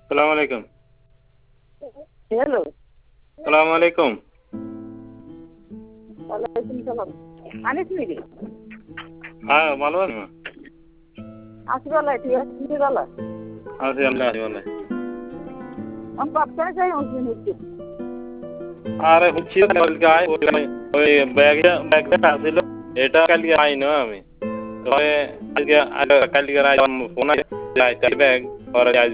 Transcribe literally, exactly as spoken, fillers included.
সালাম আলাইকুম। হ্যালো। সালাম আলাইকুম। ওয়ালাইকুম সালাম। আনিস নাকি? হ্যাঁ, ভালো আছেন? আছি ভালো, ঠিক আছে, তুমি ভালো? আছি, আল্লাহ আছি ভালো। আমি পাঁচটায় যাই ওই হচ্ছে। আরে হচ্ছে কালকে আয় ওই ব্যাগ ব্যাগটা আসছিল, এটা কালকে আই না আমি। তবে আজকে কালকে ফোন আছে ব্যাগ